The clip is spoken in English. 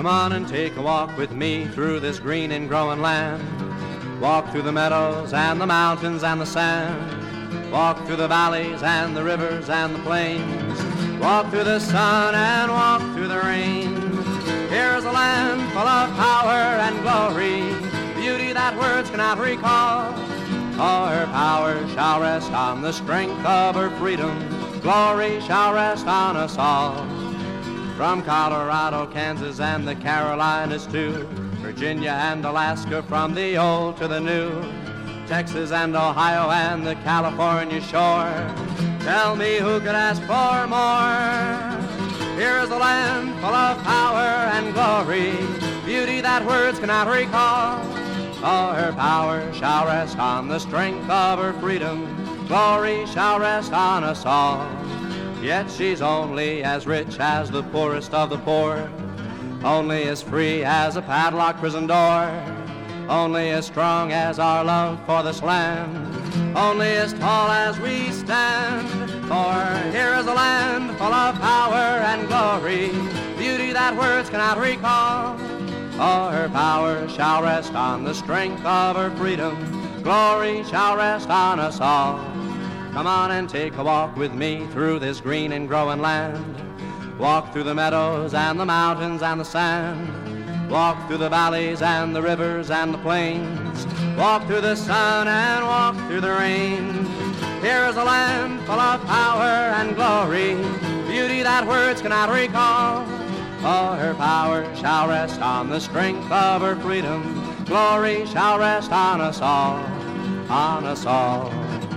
on and take a walk with me through this green and growing land. Walk through the meadows and the mountains and the sand. Walk through the valleys and the rivers and the plains. Walk through the sun and walk through the rain. Here's a land full of power and glory, beauty that words cannot recall. Oh, her power shall rest on the strength of her freedom. Glory shall rest on us all. From Colorado, Kansas, and the Carolinas too, Virginia and Alaska, from the old to the new, Texas and Ohio and the California shore. Tell me who could ask for more? Here's a land full of power and glory, beauty that words cannot recall. Oh, her power shall rest on the strength of her freedom. Glory shall rest on us all. Yet she's only as rich as the poorest of the poor, only as free as a padlocked prison door, only as strong as our love for this land, only as tall as we stand. For here is a land full of power and glory, beauty that words cannot recall. Oh, her power shall rest on the strength of her freedom. Glory shall rest on us all. Come on and take a walk with me through this green and growing land. Walk through the meadows and the mountains and the sand. Walk through the valleys and the rivers and the plains. Walk through the sun and walk through the rain. Here is a land full of power and glory, beauty that words cannot recall. Oh, her power shall rest on the strength of her freedom. Glory shall rest on us all, on us all.